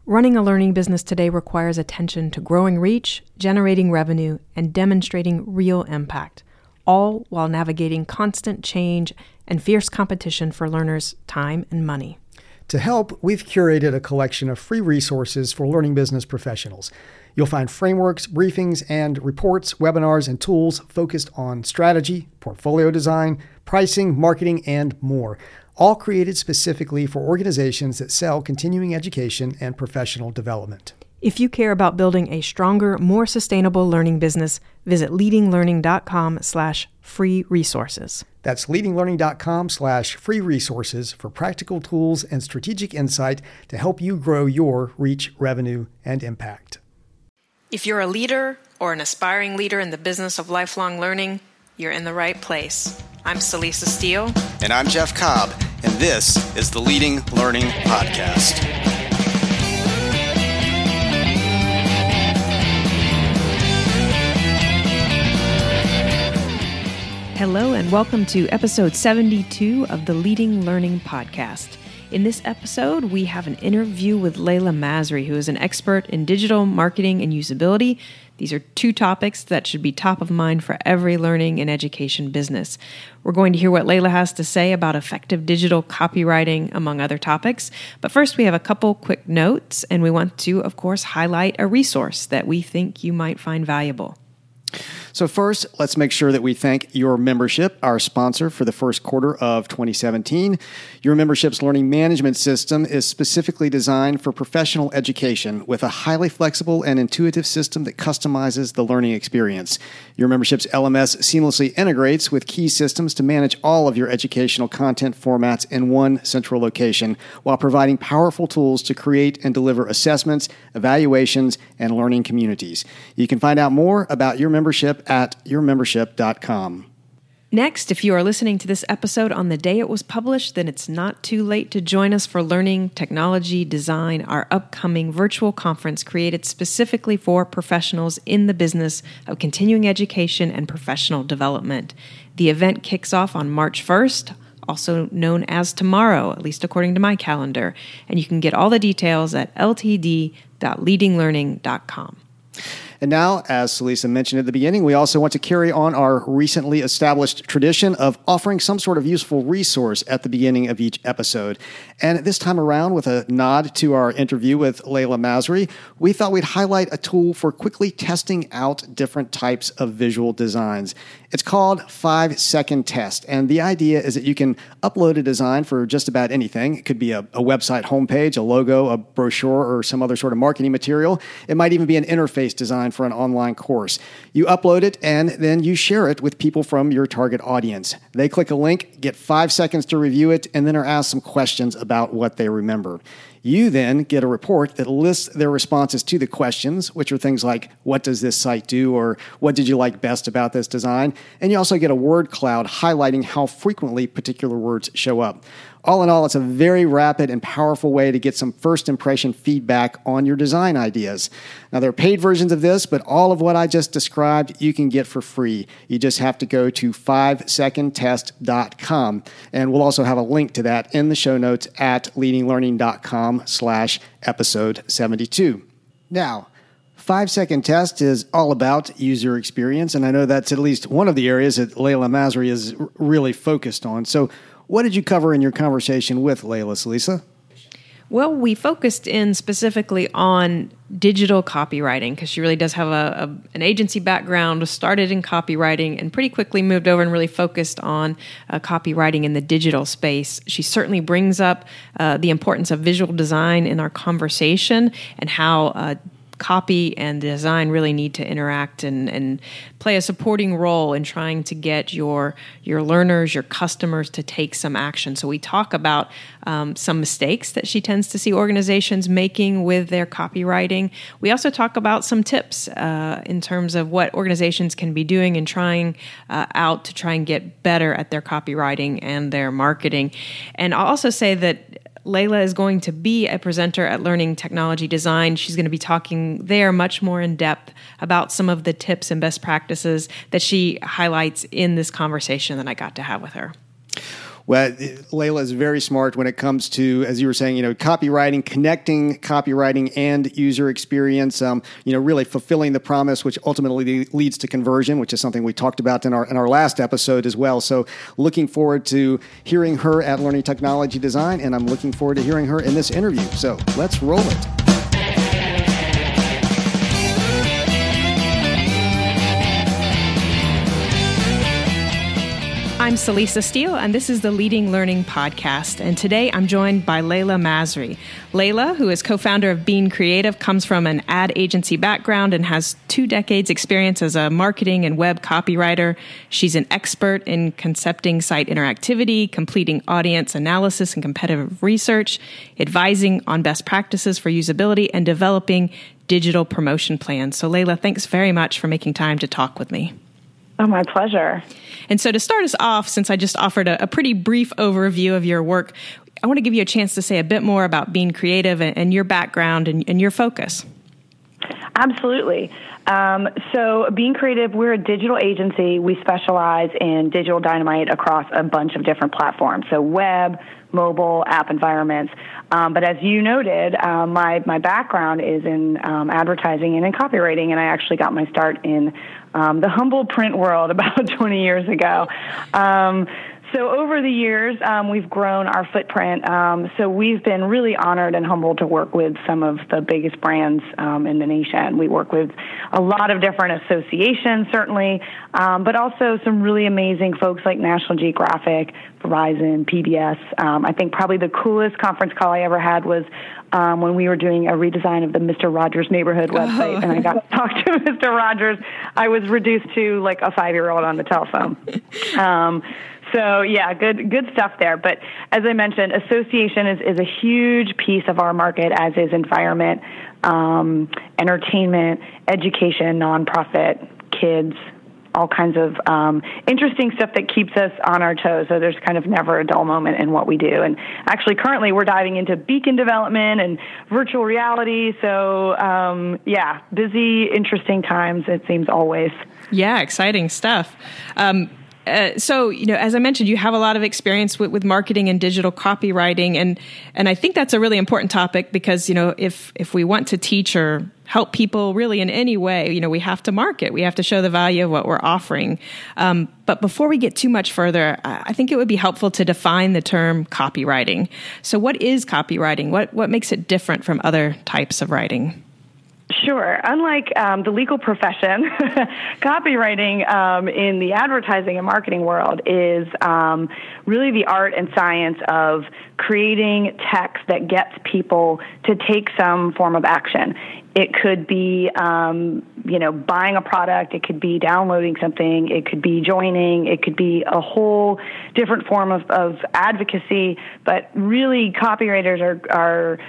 Running a learning business today requires attention to growing reach, generating revenue, and demonstrating real impact, all while navigating constant change and fierce competition for learners' time and money. To help, we've curated a collection of free resources for learning business professionals. You'll find frameworks, briefings, and reports, webinars, and tools focused on strategy, portfolio design, pricing, marketing, and more, all created specifically for organizations that sell continuing education and professional development. If you care about building a stronger, more sustainable learning business, visit leadinglearning.com/free resources. That's leadinglearning.com/free resources for practical tools and strategic insight to help you grow your reach, revenue, and impact. If you're a leader or an aspiring leader in the business of lifelong learning, you're in the right place. I'm Celisa Steele. And I'm Jeff Cobb, and this is the Leading Learning Podcast. Hello, and welcome to episode 72 of the Leading Learning Podcast. In this episode, we have an interview with Layla Masri, who is an expert in digital marketing and usability. These are two topics that should be top of mind for every learning and education business. We're going to hear what Layla has to say about effective digital copywriting, among other topics. But first, we have a couple quick notes, and we want to, of course, highlight a resource that we think you might find valuable. So first, let's make sure that we thank Your Membership, our sponsor for the first quarter of 2017. Your Membership's learning management system is specifically designed for professional education with a highly flexible and intuitive system that customizes the learning experience. Your Membership's LMS seamlessly integrates with key systems to manage all of your educational content formats in one central location while providing powerful tools to create and deliver assessments, evaluations, and learning communities. You can find out more about Your Membership at yourmembership.com. Next, if you are listening to this episode on the day it was published, then it's not too late to join us for Learning Technology Design, our upcoming virtual conference created specifically for professionals in the business of continuing education and professional development. The event kicks off on March 1st, also known as tomorrow, at least according to my calendar, and you can get all the details at ltd.leadinglearning.com. And now, as Celisa mentioned at the beginning, we also want to carry on our recently established tradition of offering some sort of useful resource at the beginning of each episode. And this time around, with a nod to our interview with Layla Masri, we thought we'd highlight a tool for quickly testing out different types of visual designs. It's called 5-Second Test, and the idea is that you can upload a design for just about anything. It could be a website homepage, a logo, a brochure, or some other sort of marketing material. It might even be an interface design for an online course. You upload it, and then you share it with people from your target audience. They click a link, get 5 seconds to review it, and then are asked some questions about what they remember. You then get a report that lists their responses to the questions, which are things like, what does this site do, or what did you like best about this design? And you also get a word cloud highlighting how frequently particular words show up. All in all, it's a very rapid and powerful way to get some first impression feedback on your design ideas. Now, there are paid versions of this, but all of what I just described you can get for free. You just have to go to 5secondtest.com, and we'll also have a link to that in the show notes at leadinglearning.com/episode 72. Now, 5-Second Test is all about user experience, and I know that's at least one of the areas that Layla Masri is really focused on. So what did you cover in your conversation with Layla, Celisa? Well, we focused in specifically on digital copywriting because she really does have an agency background, started in copywriting, and pretty quickly moved over and really focused on copywriting in the digital space. She certainly brings up the importance of visual design in our conversation and how copy and design really need to interact and play a supporting role in trying to get your learners, your customers to take some action. So we talk about some mistakes that she tends to see organizations making with their copywriting. We also talk about some tips in terms of what organizations can be doing and trying out to try and get better at their copywriting and their marketing. And I'll also say that Layla is going to be a presenter at Learning Technology Design. She's going to be talking there much more in depth about some of the tips and best practices that she highlights in this conversation that I got to have with her. Well, Layla is very smart when it comes to, as you were saying, copywriting, connecting copywriting and user experience, really fulfilling the promise, which ultimately leads to conversion, which is something we talked about in our last episode as well. So looking forward to hearing her at Learning Technology Design, and I'm looking forward to hearing her in this interview. So let's roll it. I'm Celisa Steele, and this is the Leading Learning Podcast. And today I'm joined by Layla Masri. Layla, who is co-founder of Bean Creative, comes from an ad agency background and has 2 decades experience as a marketing and web copywriter. She's an expert in concepting site interactivity, completing audience analysis and competitive research, advising on best practices for usability, and developing digital promotion plans. So Layla, thanks very much for making time to talk with me. Oh, my pleasure. And so to start us off, since I just offered a pretty brief overview of your work, I want to give you a chance to say a bit more about Bean Creative and your background and your focus. Absolutely. So Bean Creative, we're a digital agency. We specialize in digital dynamite across a bunch of different platforms. So web, mobile, app environments. But as you noted, my background is in advertising and in copywriting, and I actually got my start in the humble print world about 20 years ago. So over the years, we've grown our footprint. So we've been really honored and humbled to work with some of the biggest brands in the nation. We work with a lot of different associations, certainly, but also some really amazing folks like National Geographic, Verizon, PBS. I think probably the coolest conference call I ever had was when we were doing a redesign of the Mr. Rogers Neighborhood website, and I got to talk to Mr. Rogers. I was reduced to like a 5-year-old on the telephone. So yeah, good stuff there. But as I mentioned, association is a huge piece of our market, as is environment, entertainment, education, nonprofit, kids, all kinds of interesting stuff that keeps us on our toes. So there's kind of never a dull moment in what we do. And actually, currently, we're diving into beacon development and virtual reality. So busy, interesting times, it seems always. Yeah, exciting stuff. So, as I mentioned, you have a lot of experience with marketing and digital copywriting. And I think that's a really important topic because, if we want to teach or help people really in any way, we have to market. We have to show the value of what we're offering. But before we get too much further, I think it would be helpful to define the term copywriting. So what is copywriting? What makes it different from other types of writing? Sure. Unlike the legal profession, copywriting in the advertising and marketing world is really the art and science of creating text that gets people to take some form of action. It could be, buying a product. It could be downloading something. It could be joining. It could be a whole different form of advocacy. But really, copywriters are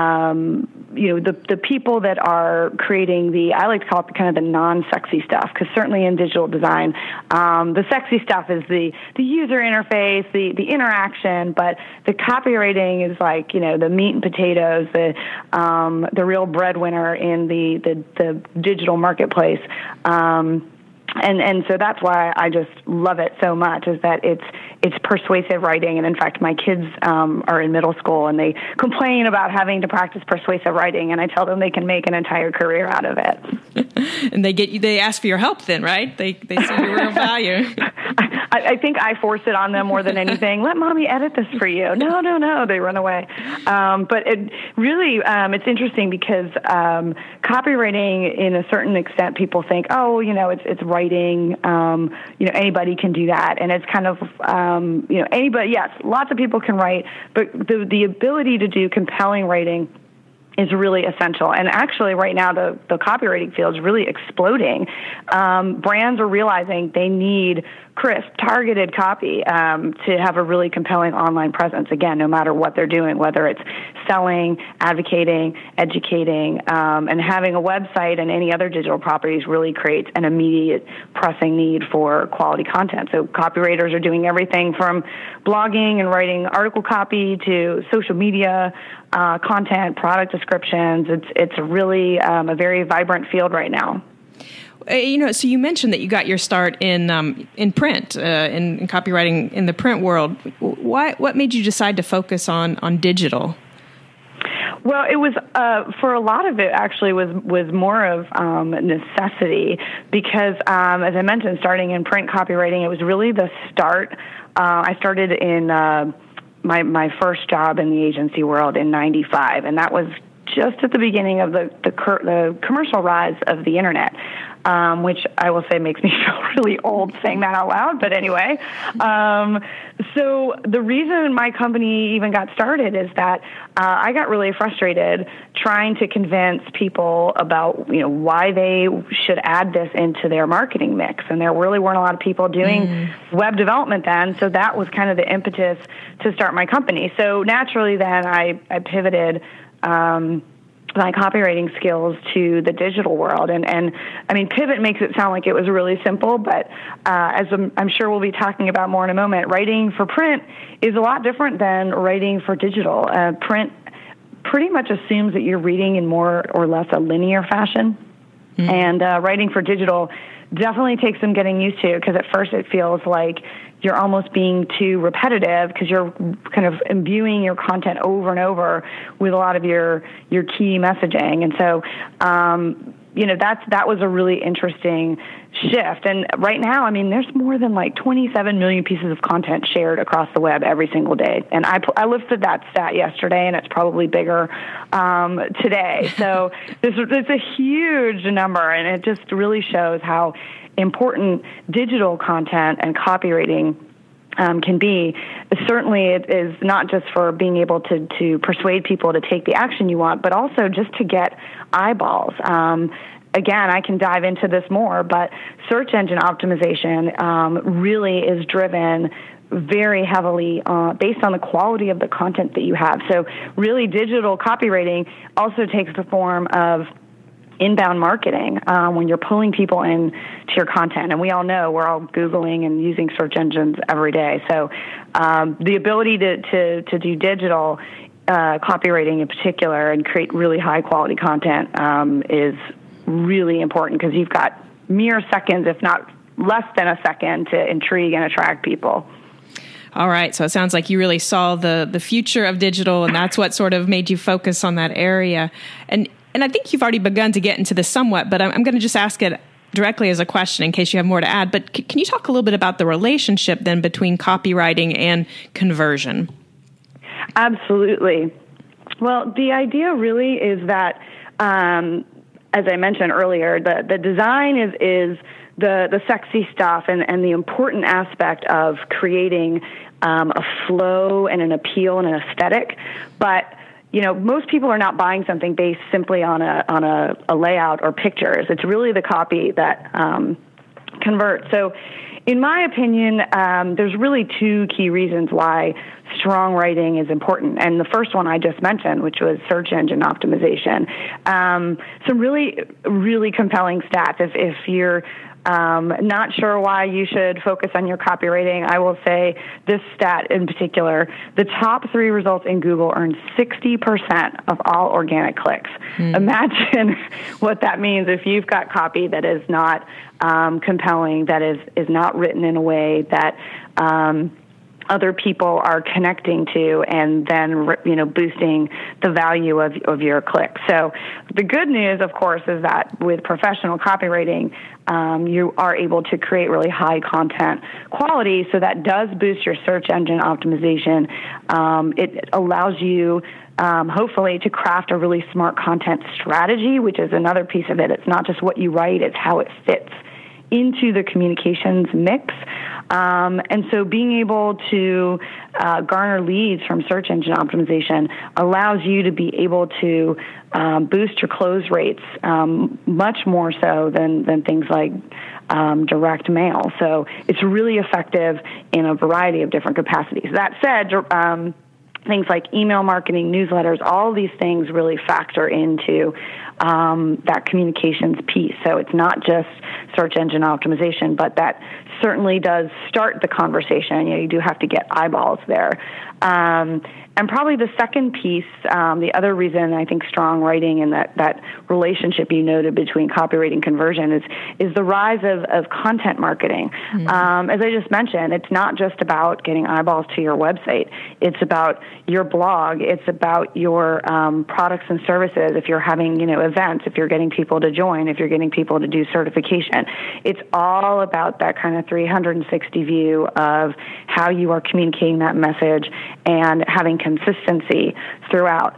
the people that are creating I like to call it kind of the non-sexy stuff, because certainly in digital design, the sexy stuff is the user interface, the interaction, but the copywriting is like, the meat and potatoes, the real breadwinner in the digital marketplace. And so that's why I just love it so much, is that it's persuasive writing. And in fact, my kids are in middle school and they complain about having to practice persuasive writing, and I tell them they can make an entire career out of it. And they ask for your help then, right? They see your real value. I think I force it on them more than anything. Let mommy edit this for you. No, they run away. But it really, it's interesting because copywriting, in a certain extent, people think, it's writing. Anybody can do that, and it's kind of anybody. Yes, lots of people can write, but the ability to do compelling writing is really essential. And actually right now the copywriting field is really exploding. Brands are realizing they need crisp, targeted copy to have a really compelling online presence, again, no matter what they're doing, whether it's selling, advocating, educating, and having a website and any other digital properties really creates an immediate pressing need for quality content. So copywriters are doing everything from blogging and writing article copy to social media content, product descriptions. It's really a very vibrant field right now. So you mentioned that you got your start in print, in copywriting in the print world. What made you decide to focus on digital? Well, it was for a lot of it actually was more of necessity because, as I mentioned, starting in print copywriting, it was really the start. I started in my first job in the agency world in '95, and that was just at the beginning of the commercial rise of the internet, which I will say makes me feel really old saying that out loud. But anyway, so the reason my company even got started is that I got really frustrated trying to convince people about why they should add this into their marketing mix, and there really weren't a lot of people doing web development then. So that was kind of the impetus to start my company. So naturally, then I pivoted my copywriting skills to the digital world. And I mean, pivot makes it sound like it was really simple, but as I'm sure we'll be talking about more in a moment, writing for print is a lot different than writing for digital. Print pretty much assumes that you're reading in more or less a linear fashion. And writing for digital definitely takes some getting used to, because at first it feels like you're almost being too repetitive because you're kind of imbuing your content over and over with a lot of your key messaging. And so, that was a really interesting shift. And right now, I mean, there's more than like 27 million pieces of content shared across the web every single day. And I lifted that stat yesterday, and it's probably bigger today. So it's a huge number, and it just really shows how important digital content and copywriting can be. Certainly, it is not just for being able to persuade people to take the action you want, but also just to get eyeballs. Again, I can dive into this more, but search engine optimization really is driven very heavily based on the quality of the content that you have. So really, digital copywriting also takes the form of inbound marketing when you're pulling people in to your content. And we all know we're all Googling and using search engines every day. So the ability to do digital copywriting in particular and create really high quality content is really important, because you've got mere seconds, if not less than a second, to intrigue and attract people. All right. So it sounds like you really saw the future of digital, and that's what sort of made you focus on that area. And I think you've already begun to get into this somewhat, but I'm going to just ask it directly as a question in case you have more to add. But can you talk a little bit about the relationship then between copywriting and conversion? Absolutely. Well, the idea really is that, as I mentioned earlier, the design is the sexy stuff and the important aspect of creating a flow and an appeal and an aesthetic. But most people are not buying something based simply on a layout or pictures. It's really the copy that converts. So, in my opinion, there's really two key reasons why strong writing is important. And the first one I just mentioned, which was search engine optimization. Some really, really compelling stats. If you're not sure why you should focus on your copywriting, I will say this stat in particular: the top 3 results in Google earn 60% of all organic clicks. Imagine what that means if you've got copy that is not compelling, that is not written in a way that other people are connecting to, and then boosting the value of your clicks. So the good news, of course, is that with professional copywriting, you are able to create really high content quality. So that does boost your search engine optimization. It allows you hopefully to craft a really smart content strategy, which is another piece of it. It's not just what you write, it's how it fits into the communications mix. And so being able to garner leads from search engine optimization allows you to be able to boost your close rates much more so than things like direct mail. So it's really effective in a variety of different capacities. That said, things like email marketing, newsletters, all these things really factor into that communications piece. So it's not just search engine optimization, but that certainly does start the conversation. You do have to get eyeballs there. And probably the second piece, the other reason I think strong writing and that relationship you noted between copywriting conversion is the rise of content marketing. As I just mentioned, it's not just about getting eyeballs to your website. It's about your blog. It's about your products and services. If you're having events, if you're getting people to join, if you're getting people to do certification, it's all about that kind of 360 view of how you are communicating that message and having consistency throughout.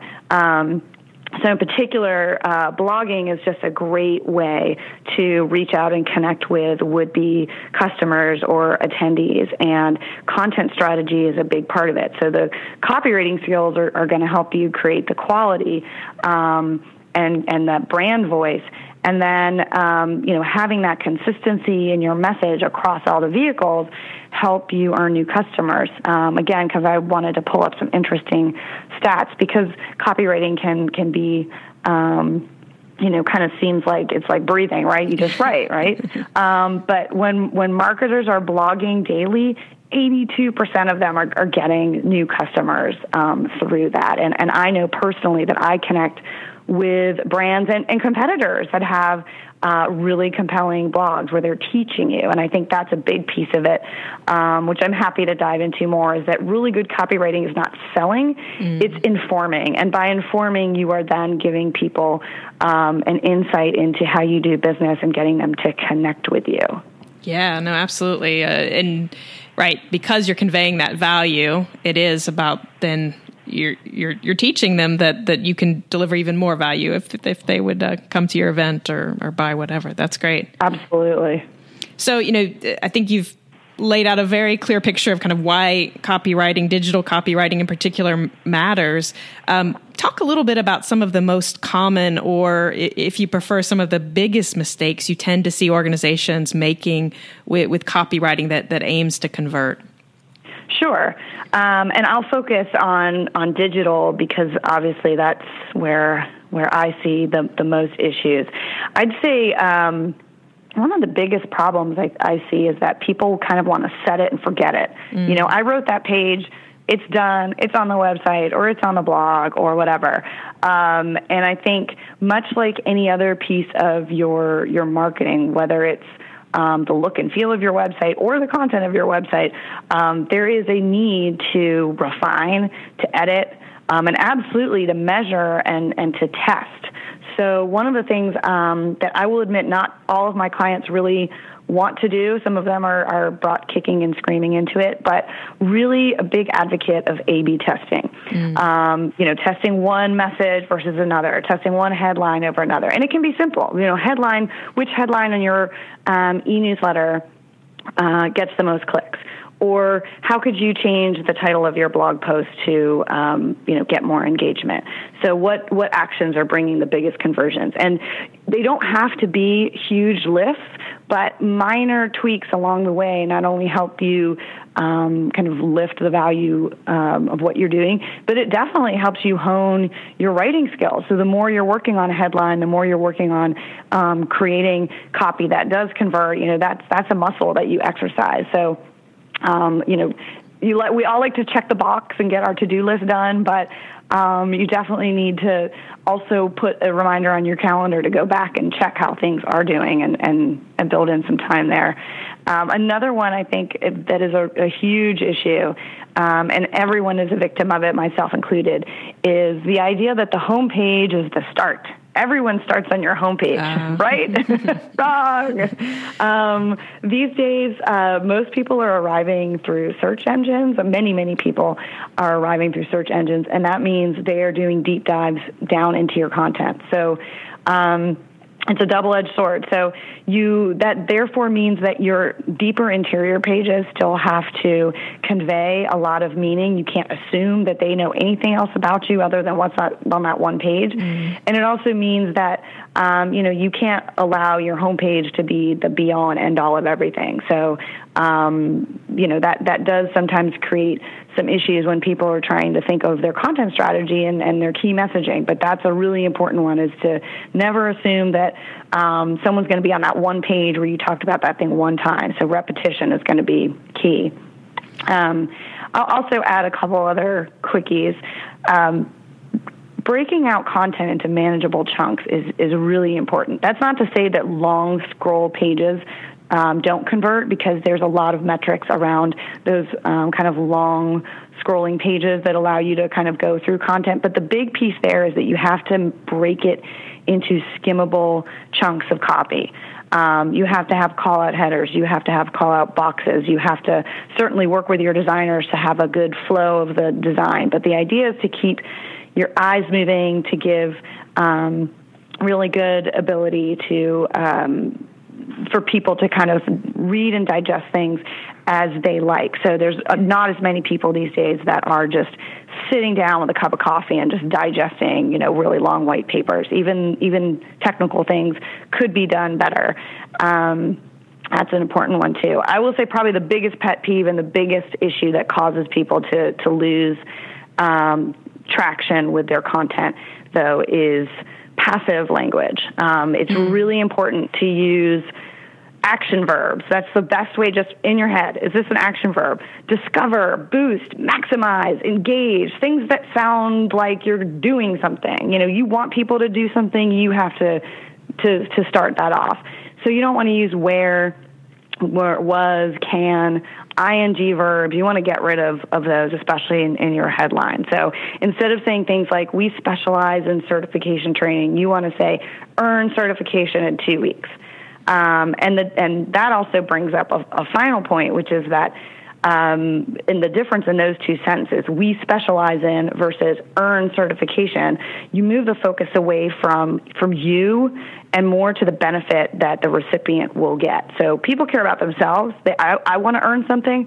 So in particular, blogging is just a great way to reach out and connect with would-be customers or attendees, and content strategy is a big part of it. So the copywriting skills are going to help you create the quality and that brand voice. And then, having that consistency in your message across all the vehicles help you earn new customers. Again, because I wanted to pull up some interesting stats, because copywriting can be, kind of seems like it's like breathing, right? You just write, right? But when marketers are blogging daily, 82% of them are getting new customers through that. And I know personally that I connect with brands and competitors that have really compelling blogs where they're teaching you. And I think that's a big piece of it, which I'm happy to dive into more, is that really good copywriting is not selling, it's informing. And by informing, you are then giving people an insight into how you do business and getting them to connect with you. Yeah, no, absolutely. And right, because you're conveying that value, it is about then you're teaching them that you can deliver even more value if they would come to your event or buy whatever. That's great. Absolutely. So, I think you've laid out a very clear picture of kind of why copywriting, digital copywriting in particular, matters. Talk a little bit about some of the most common, or if you prefer, some of the biggest mistakes you tend to see organizations making with copywriting that aims to convert. Sure. And I'll focus on digital because obviously that's where I see the most issues. I'd say one of the biggest problems I see is that people kind of want to set it and forget it. I wrote that page, it's done, it's on the website, or it's on the blog, or whatever. And I think much like any other piece of your marketing, whether it's the look and feel of your website or the content of your website, there is a need to refine, to edit, and absolutely to measure and to test. So one of the things that I will admit not all of my clients really want to do, some of them are brought kicking and screaming into it, but really a big advocate of A/B testing. Testing one message versus another, testing one headline over another. And it can be simple. Which headline in your e-newsletter gets the most clicks? Or how could you change the title of your blog post to, get more engagement? So what actions are bringing the biggest conversions? And they don't have to be huge lifts, but minor tweaks along the way not only help you kind of lift the value of what you're doing, but it definitely helps you hone your writing skills. So the more you're working on a headline, the more you're working on creating copy that does convert, that's a muscle that you exercise. So we all like to check the box and get our to-do list done, but you definitely need to also put a reminder on your calendar to go back and check how things are doing and build in some time there. Another one I think that is a huge issue, and everyone is a victim of it, myself included, is the idea that the homepage is the start. Everyone starts on your homepage, right? Wrong. These days, most people are arriving through search engines. Many, many people are arriving through search engines, and that means they are doing deep dives down into your content. So it's a double-edged sword. So that therefore means that your deeper interior pages still have to convey a lot of meaning. You can't assume that they know anything else about you other than what's on that one page. And it also means that you can't allow your homepage to be the be-all and end-all of everything. So that does sometimes create some issues when people are trying to think of their content strategy and their key messaging. But that's a really important one, is to never assume that someone's going to be on that one page where you talked about that thing one time. So repetition is going to be key. I'll also add a couple other quickies. Breaking out content into manageable chunks is really important. That's not to say that long scroll pages don't convert, because there's a lot of metrics around those kind of long scrolling pages that allow you to kind of go through content. But the big piece there is that you have to break it into skimmable chunks of copy. You have to have call-out headers. You have to have call-out boxes. You have to certainly work with your designers to have a good flow of the design. But the idea is to keep your eyes moving, to give really good ability to for people to kind of read and digest things as they like. So there's not as many people these days that are just sitting down with a cup of coffee and just digesting, really long white papers. Even technical things could be done better. That's an important one too. I will say probably the biggest pet peeve and the biggest issue that causes people to lose traction with their content, though, is passive language. It's really important to use action verbs. That's the best way, just in your head. Is this an action verb? Discover, boost, maximize, engage, things that sound like you're doing something. You want people to do something, you have to start that off. So you don't want to use where, was, can, ing verbs. You want to get rid of those, especially in your headline. So instead of saying things like, we specialize in certification training, you want to say, earn certification in 2 weeks. And that also brings up a final point, which is that in the difference in those two sentences, we specialize in versus earn certification, you move the focus away from you and more to the benefit that the recipient will get. So people care about themselves. I want to earn something.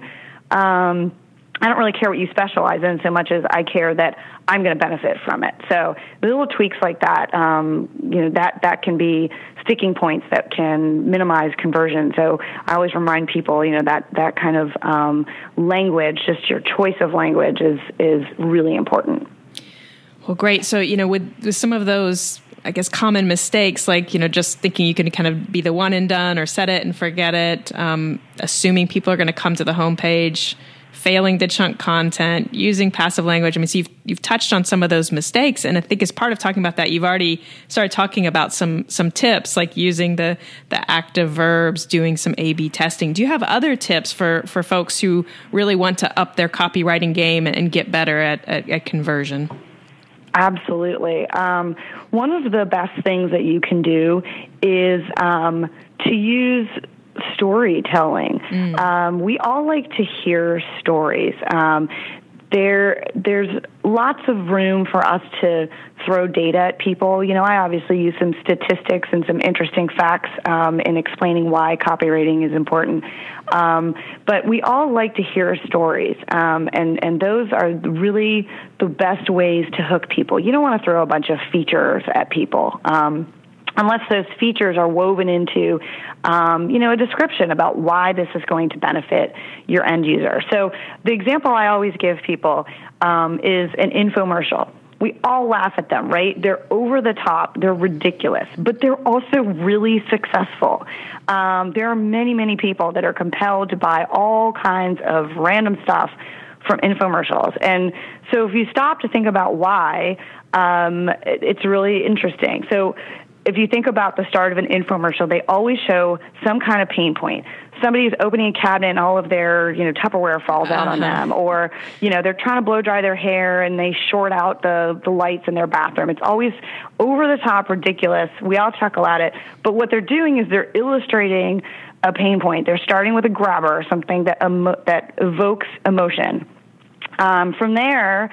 I don't really care what you specialize in so much as I care that I'm going to benefit from it. So the little tweaks like that, that can be sticking points that can minimize conversion. So I always remind people, that kind of language, just your choice of language is really important. Well, great. So, with some of those, I guess, common mistakes, like, just thinking you can kind of be the one and done or set it and forget it, assuming people are going to come to the homepage, failing to chunk content, using passive language. I mean, so you've touched on some of those mistakes, and I think as part of talking about that, you've already started talking about some tips, like using the active verbs, doing some A/B testing. Do you have other tips for folks who really want to up their copywriting game and get better at conversion? Absolutely. One of the best things that you can do is to use storytelling. We all like to hear stories. There's lots of room for us to throw data at people. I obviously use some statistics and some interesting facts in explaining why copywriting is important. But we all like to hear stories, and those are really the best ways to hook people. You don't want to throw a bunch of features at people. Unless those features are woven into, a description about why this is going to benefit your end user. So the example I always give people is an infomercial. We all laugh at them, right? They're over the top. They're ridiculous, but they're also really successful. There are many, many people that are compelled to buy all kinds of random stuff from infomercials. And so if you stop to think about why, it's really interesting. So if you think about the start of an infomercial, they always show some kind of pain point. Somebody's opening a cabinet and all of their, Tupperware falls out on them, or, they're trying to blow dry their hair and they short out the lights in their bathroom. It's always over the top, ridiculous. We all chuckle at it. But what they're doing is they're illustrating a pain point. They're starting with a grabber, something that evokes emotion. From there,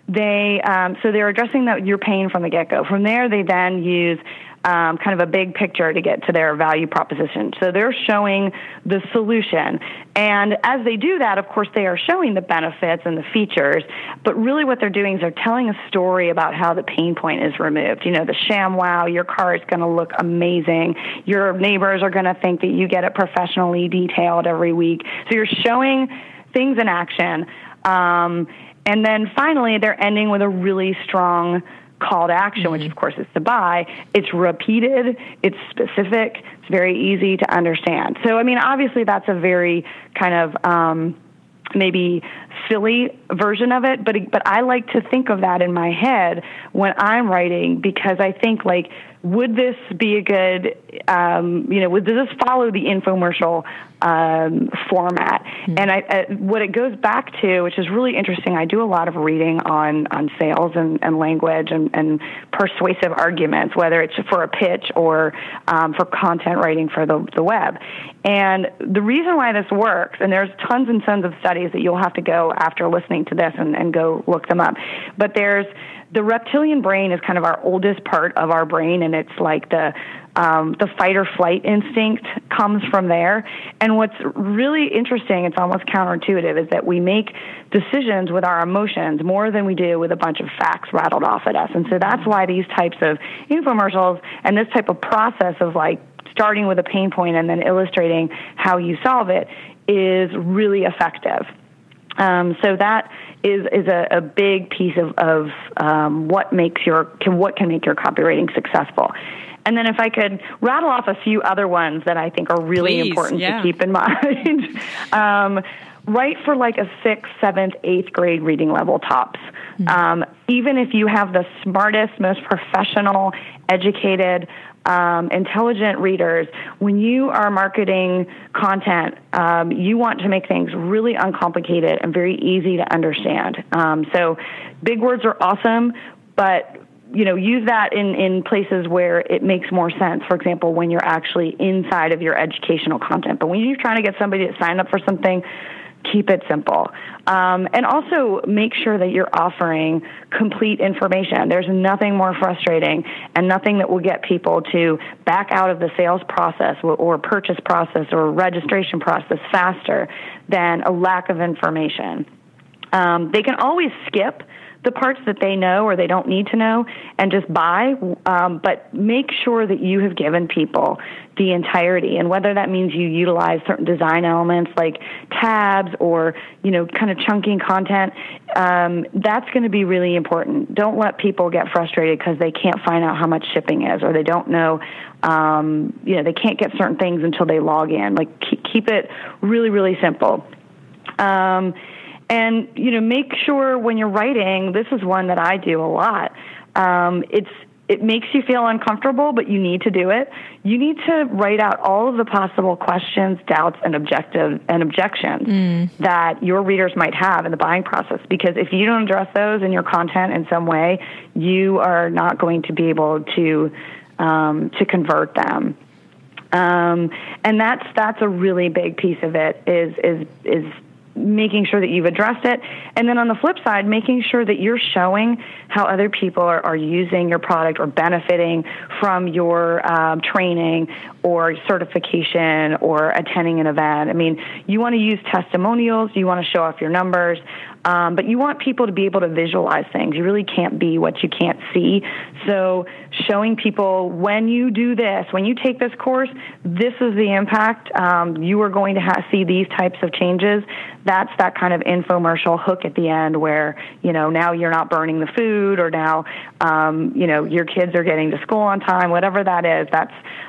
so they're addressing your pain from the get-go. From there, they then use kind of a big picture to get to their value proposition. So they're showing the solution. And as they do that, of course, they are showing the benefits and the features. But really what they're doing is they're telling a story about how the pain point is removed. The ShamWow, your car is going to look amazing. Your neighbors are going to think that you get it professionally detailed every week. So you're showing things in action. And then finally, they're ending with a really strong call to action, which of course is to buy. It's repeated, it's specific, it's very easy to understand. So, obviously that's a very kind of maybe silly version of it, but I like to think of that in my head when I'm writing, because I think, like, would this be a good, does this follow the infomercial format? Mm-hmm. And what it goes back to, which is really interesting, I do a lot of reading on sales and language and persuasive arguments, whether it's for a pitch or for content writing for the web. And the reason why this works, and there's tons and tons of studies that you'll have to go after listening to this and go look them up, but the reptilian brain is kind of our oldest part of our brain, and it's like the fight or flight instinct comes from there. And what's really interesting, it's almost counterintuitive, is that we make decisions with our emotions more than we do with a bunch of facts rattled off at us. And so that's why these types of infomercials and this type of process of, like, starting with a pain point and then illustrating how you solve it is really effective. So that is a big piece of what can make your copywriting successful. And then if I could rattle off a few other ones that I think are really important to keep in mind. Write for like a 6th, 7th, 8th grade reading level tops. Mm-hmm. Even if you have the smartest, most professional, educated, intelligent readers, when you are marketing content, you want to make things really uncomplicated and very easy to understand. So big words are awesome, but use that in places where it makes more sense. For example, when you're actually inside of your educational content. But when you're trying to get somebody to sign up for something, keep it simple. And also make sure that you're offering complete information. There's nothing more frustrating and nothing that will get people to back out of the sales process or purchase process or registration process faster than a lack of information. They can always skip the parts that they know or they don't need to know and just buy, but make sure that you have given people the entirety. And whether that means you utilize certain design elements like tabs or, kind of chunking content, that's going to be really important. Don't let people get frustrated because they can't find out how much shipping is or they don't know, they can't get certain things until they log in. Like, keep it really, really simple. And, make sure when you're writing, this is one that I do a lot. It makes you feel uncomfortable, but you need to do it. You need to write out all of the possible questions, doubts, and objections that your readers might have in the buying process. Because if you don't address those in your content in some way, you are not going to be able to convert them. And that's a really big piece of it is making sure that you've addressed it. And then on the flip side, making sure that you're showing how other people are using your product or benefiting from your training or certification or attending an event. I mean, you want to use testimonials, you want to show off your numbers, but you want people to be able to visualize things. You really can't be what you can't see. So showing people, when you do this, when you take this course, this is the impact. You are going to see these types of changes. That's that kind of infomercial hook at the end where, now you're not burning the food or now, your kids are getting to school on time, whatever that is. That's,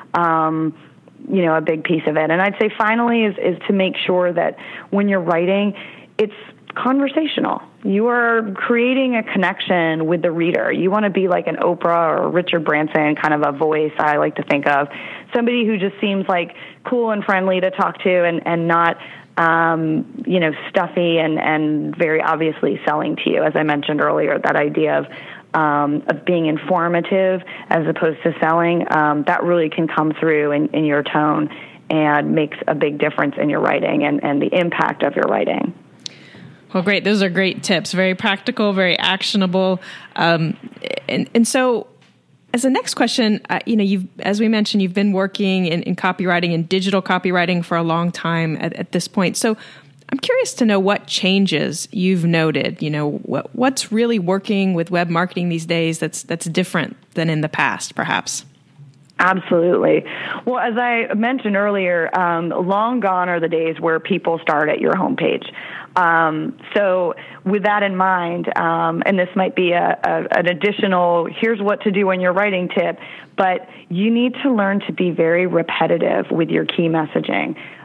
a big piece of it. And I'd say finally is to make sure that when you're writing, it's conversational. You are creating a connection with the reader. You want to be like an Oprah or Richard Branson kind of a voice, I like to think of. Somebody who just seems like cool and friendly to talk to and not, stuffy and very obviously selling to you. As I mentioned earlier, that idea of being informative as opposed to selling, that really can come through in your tone and makes a big difference in your writing and the impact of your writing. Well, great. Those are great tips. Very practical, very actionable. And so as a next question, as we mentioned, you've been working in copywriting and digital copywriting for a long time at this point. So I'm curious to know what changes you've noted, what's really working with web marketing these days that's different than in the past, perhaps. Absolutely. Well, as I mentioned earlier, long gone are the days where people start at your homepage. So with that in mind, and this might be an additional, here's what to do when you're writing tip, but you need to learn to be very repetitive with your key messaging.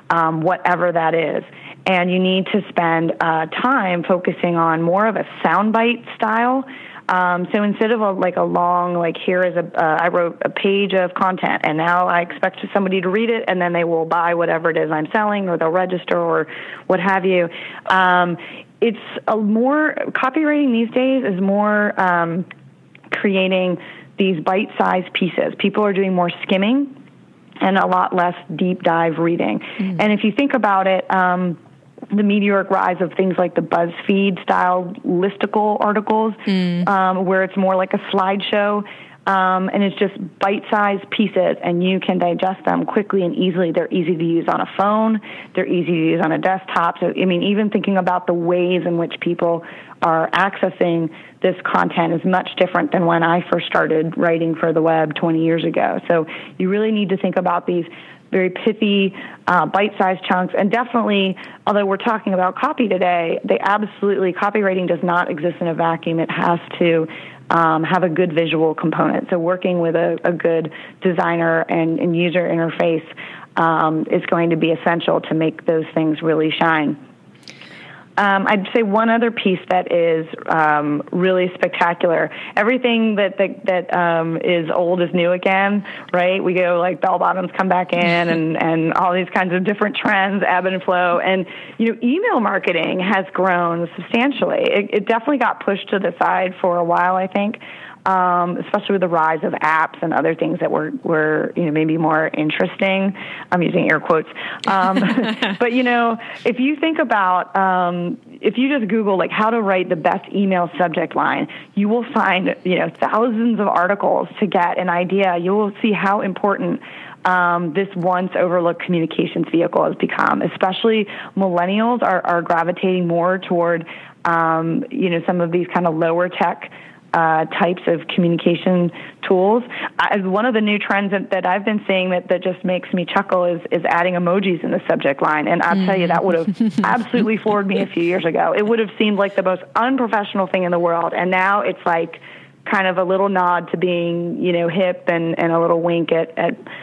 whatever that is. And you need to spend time focusing on more of a soundbite style. So instead of a long, here is I wrote a page of content, and now I expect somebody to read it, and then they will buy whatever it is I'm selling, or they'll register, or what have you. It's copywriting these days is more creating these bite-sized pieces. People are doing more skimming and a lot less deep dive reading. And if you think about it, the meteoric rise of things like the BuzzFeed style listicle articles, where it's more like a slideshow, and it's just bite-sized pieces, and you can digest them quickly and easily. They're easy to use on a phone. They're easy to use on a desktop. So, even thinking about the ways in which people are accessing this content is much different than when I first started writing for the web 20 years ago. So you really need to think about these very pithy, bite-sized chunks. And definitely, although we're talking about copy today, copywriting does not exist in a vacuum. It has to have a good visual component. So working with a good designer and user interface is going to be essential to make those things really shine. I'd say one other piece that is really spectacular. Everything that is old is new again, right? We go bell bottoms come back in, and all these kinds of different trends ebb and flow. And email marketing has grown substantially. It definitely got pushed to the side for a while, I think. Especially with the rise of apps and other things that were maybe more interesting. I'm using air quotes. But, if you think about, if you just Google, how to write the best email subject line, you will find, thousands of articles to get an idea. You will see how important this once overlooked communications vehicle has become. Especially millennials are gravitating more toward, some of these kind of lower tech types of communication tools. One of the new trends that I've been seeing that just makes me chuckle is adding emojis in the subject line. And I'll tell you, that would have absolutely floored me a few years ago. It would have seemed like the most unprofessional thing in the world. And now it's kind of a little nod to being, hip and a little wink at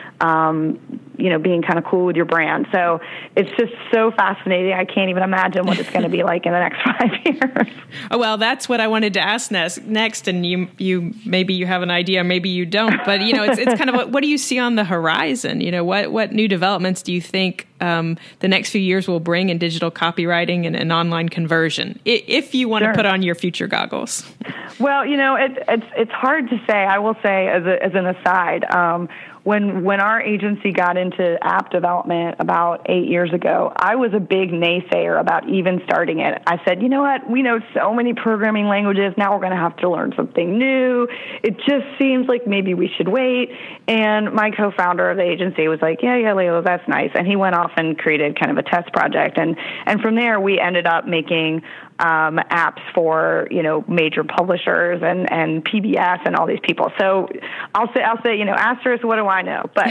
being kind of cool with your brand. So it's just so fascinating. I can't even imagine what it's going to be like in the next 5 years. Oh, well, that's what I wanted to ask next. And you maybe you have an idea, maybe you don't. But, it's kind of what do you see on the horizon? What new developments do you think the next few years will bring in digital copywriting and online conversion, if you want to put on your future goggles? Well, it's hard to say. I will say as an aside, when our agency got into app development about 8 years ago, I was a big naysayer about even starting it. I said, you know what? We know so many programming languages. Now we're going to have to learn something new. It just seems like maybe we should wait. And my co-founder of the agency was like, yeah, Leo, that's nice. And he went off and created kind of a test project. And from there, we ended up making apps for, major publishers and PBS and all these people. So I'll say, asterisk, what do I know? But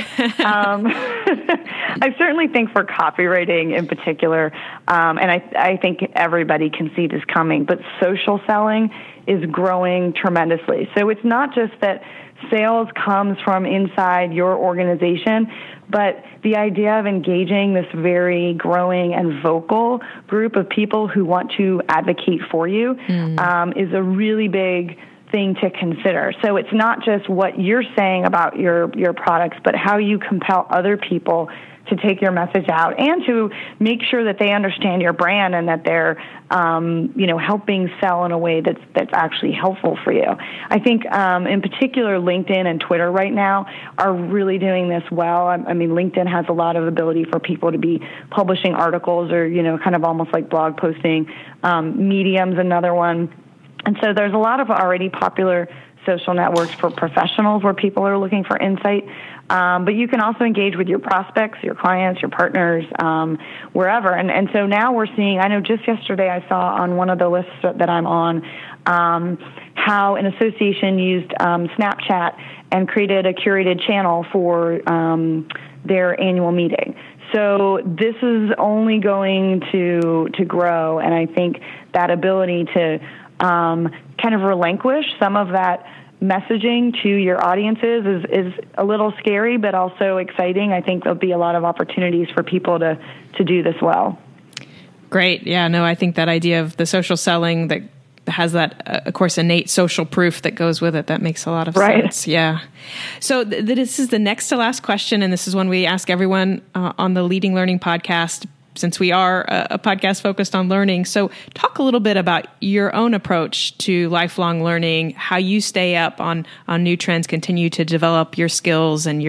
I certainly think for copywriting in particular, and I think everybody can see this coming, but social selling is growing tremendously. So it's not just that sales comes from inside your organization, but the idea of engaging this very growing and vocal group of people who want to advocate for you is a really big thing to consider. So it's not just what you're saying about your products, but how you compel other people to take your message out and to make sure that they understand your brand and that they're, helping sell in a way that's actually helpful for you. I think, in particular, LinkedIn and Twitter right now are really doing this well. I mean, LinkedIn has a lot of ability for people to be publishing articles or, kind of almost like blog posting. Medium's another one. And so there's a lot of already popular social networks for professionals where people are looking for insight. But you can also engage with your prospects, your clients, your partners, wherever. And so now we're seeing, I know just yesterday I saw on one of the lists that I'm on, how an association used Snapchat and created a curated channel for their annual meeting. So this is only going to grow, and I think that ability to kind of relinquish some of that messaging to your audiences is a little scary, but also exciting. I think there'll be a lot of opportunities for people to do this well. Great. Yeah, no, I think that idea of the social selling that has that, of course, innate social proof that goes with it, that makes a lot of sense. Yeah. So this is the next to last question, and this is one we ask everyone on the Leading Learning podcast, since we are a podcast focused on learning. So talk a little bit about your own approach to lifelong learning, how you stay up on new trends, continue to develop your skills and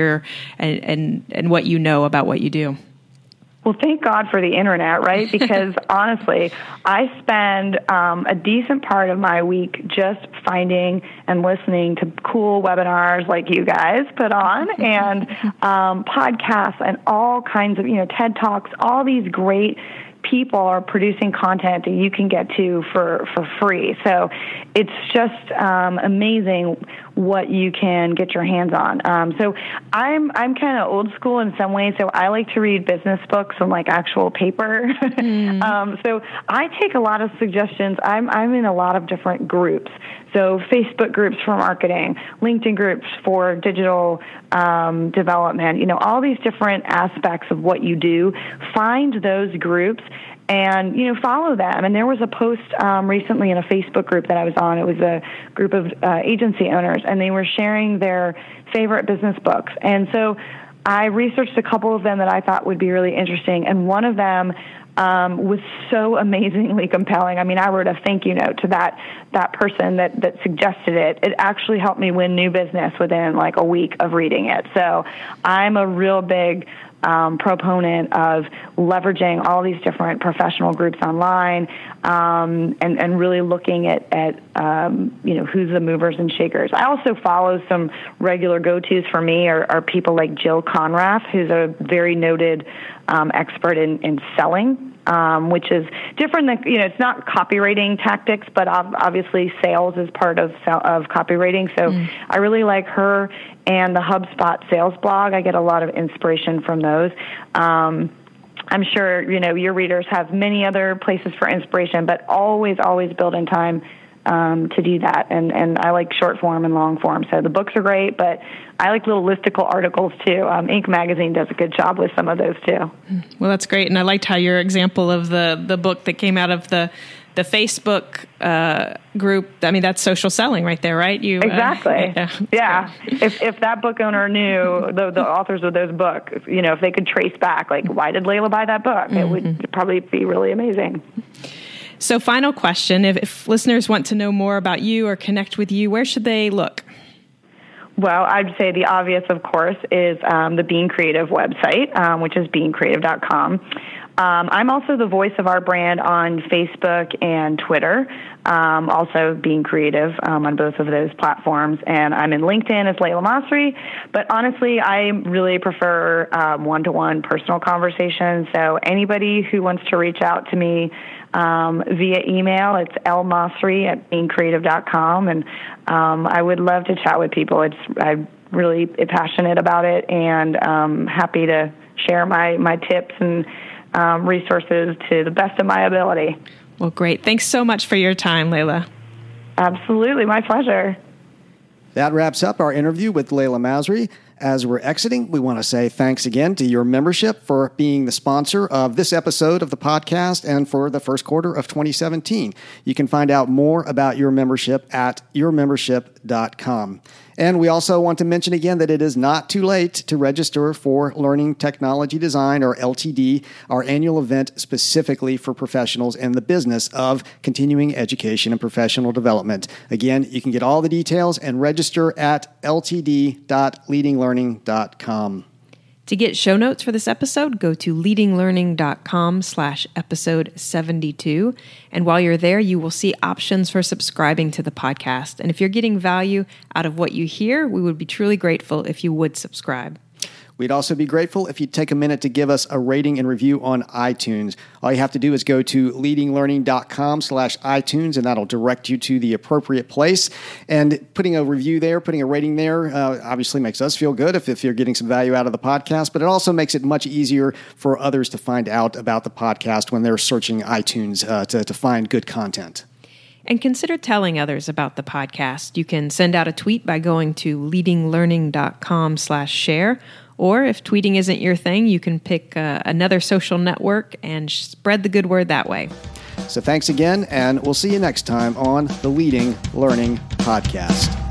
and what you know about what you do. Well, thank God for the internet, right? Because honestly, I spend a decent part of my week just finding and listening to cool webinars like you guys put on, and podcasts and all kinds of, TED Talks. All these great people are producing content that you can get to for free. So it's just amazing what you can get your hands on. So I'm kind of old school in some ways. So I like to read business books on like actual paper. So I take a lot of suggestions. I'm in a lot of different groups. So Facebook groups for marketing, LinkedIn groups for digital development, all these different aspects of what you do. Find those groups and, follow them. And there was a post recently in a Facebook group that I was on. It was a group of agency owners, and they were sharing their favorite business books. And so I researched a couple of them that I thought would be really interesting. And one of them was so amazingly compelling. I mean, I wrote a thank you note to that person that suggested it. It actually helped me win new business within like a week of reading it. So I'm a real big proponent of leveraging all these different professional groups online, and really looking at who's the movers and shakers. I also follow some regular go-tos for me are people like Jill Conrath, who's a very noted expert in selling, which is different than, it's not copywriting tactics, but obviously sales is part of copywriting. So I really like her and the HubSpot sales blog. I get a lot of inspiration from those. I'm sure, your readers have many other places for inspiration, but always build in time to do that. And I like short form and long form. So the books are great, but I like little listicle articles too. Inc. Magazine does a good job with some of those too. Well, that's great. And I liked how your example of the book that came out of the Facebook group, I mean, that's social selling right there, right? Exactly. Yeah. If that book owner knew the authors of those books, if they could trace back, like, why did Layla buy that book? It would probably be really amazing. So final question, if listeners want to know more about you or connect with you, where should they look? Well, I'd say the obvious, of course, is the Being Creative website, which is beingcreative.com. I'm also the voice of our brand on Facebook and Twitter, also Being Creative on both of those platforms. And I'm in LinkedIn as Layla Masri. But honestly, I really prefer one-to-one personal conversations. So anybody who wants to reach out to me via email, it's lmasri@beingcreative.com. And I would love to chat with people. I'm really passionate about it, and happy to share my tips and resources to the best of my ability. Well, great. Thanks so much for your time, Layla. Absolutely. My pleasure. That wraps up our interview with Layla Masri. As we're exiting, we want to say thanks again to your membership for being the sponsor of this episode of the podcast and for the first quarter of 2017. You can find out more about your membership at yourmembership.com. And we also want to mention again that it is not too late to register for Learning Technology Design, or LTD, our annual event specifically for professionals in the business of continuing education and professional development. Again, you can get all the details and register at ltd.leadinglearning.com. To get show notes for this episode, go to leadinglearning.com/episode 72. And while you're there, you will see options for subscribing to the podcast. And if you're getting value out of what you hear, we would be truly grateful if you would subscribe. We'd also be grateful if you'd take a minute to give us a rating and review on iTunes. All you have to do is go to leadinglearning.com/iTunes, and that'll direct you to the appropriate place. And putting a review there, putting a rating there, obviously makes us feel good if you're getting some value out of the podcast, but it also makes it much easier for others to find out about the podcast when they're searching iTunes to find good content. And consider telling others about the podcast. You can send out a tweet by going to leadinglearning.com/share. Or if tweeting isn't your thing, you can pick another social network and spread the good word that way. So thanks again, and we'll see you next time on the Leading Learning Podcast.